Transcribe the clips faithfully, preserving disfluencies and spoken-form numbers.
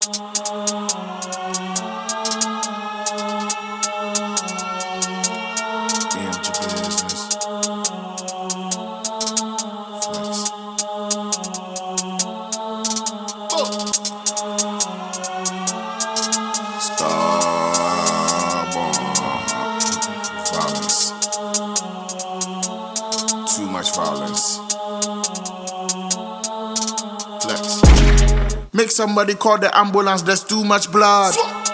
Too much violence. Flex. Make somebody call the ambulance, there's too much blood.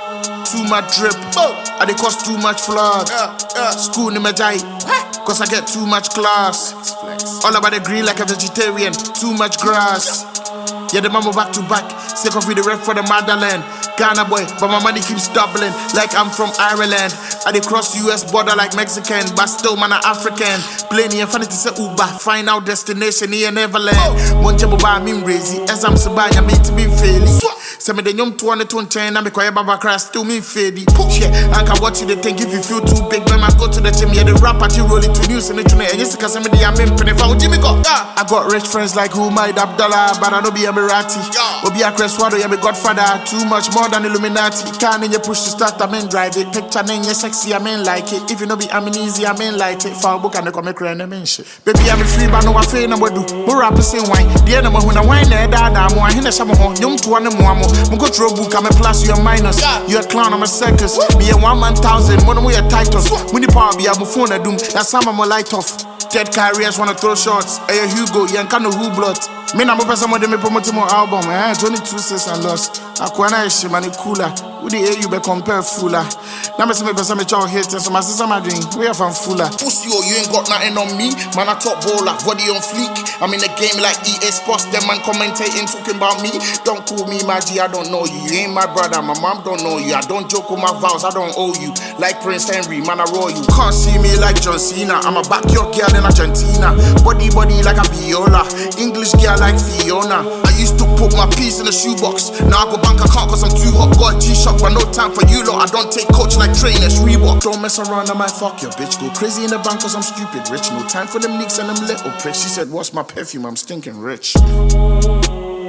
Too much drip. And it cost too much flood. School in my jai. Cause I get too much class. All about the green like a vegetarian. Too much grass. Yeah, the mama back to back. Sick of you the rep for the motherland. Ghana boy, but my money keeps doubling like I'm from Ireland. I dey cross U S border like Mexican, but still man a African. Plenty and funny to say Uber, find out destination here Neverland. Monche boba I'm crazy, as I'm sabaya me to be fairly. Send me the young two hundred two chain and me quiet baba crash to me fadey. Yeah, I can watch you they think if you feel too big, when I go to the gym, yeah the rap at you roll it to news and it to me. And yes, cause I'm the I'm in if I would Jimmy go. I got rich friends like who might Abdallah, but I don't be a Emirati. Obi a Cresswado, yeah me Godfather, too much more than Illuminati. Can't in your push to start, I mean drive it. Picture name, you sexy, I mean like it. If you know be I'm easy, I mean like it. For a book and they come make crying, I mean shit. Baby, I'm free, but no one fail, no one do. More rappers say wine. The enemy when I wine there, dad, I'm one. Hina some more. Young to one more. I'm go through a book, I'm a plus, you're minus. You're a clown, I'm a circus. Be a one man thousand, one of your titles. When the power be a phone, I doom. That's some of my light off. Dead carriers wanna throw shots. Hey, Hugo, you can't know who blood. Me na mo person mo de me promote my album, eh? twenty-two sales and lost. Akwana ishi mani cooler. Who the A you be compare fuller? Now me say me person me chow hate, so my sister my drink. We are from fuller. Pussy, oh, you ain't got nothing on me. Man, I top baller, body on fleek. I'm in the game like E A Sports. Them man commentating, talking about me. Don't call me my G, I don't know you. You ain't my brother, my mom don't know you. I don't joke with my vows, I don't owe you. Like Prince Henry, man, I roll you. Can't see me like John Cena. I'm a backyard girl in Argentina. Body, body like a viola. English girl like Fiona. I used to put my piece in a shoebox. Now I go bank account cause I'm too hot. Got a G-Shock, but no time for you lot. I don't take coach like trainers, Reebok. Don't mess around, I might fuck your bitch. Go crazy in the bank cause I'm stupid rich. No time for them nicks and them little pricks. She said, what's my perfume? I'm stinking rich.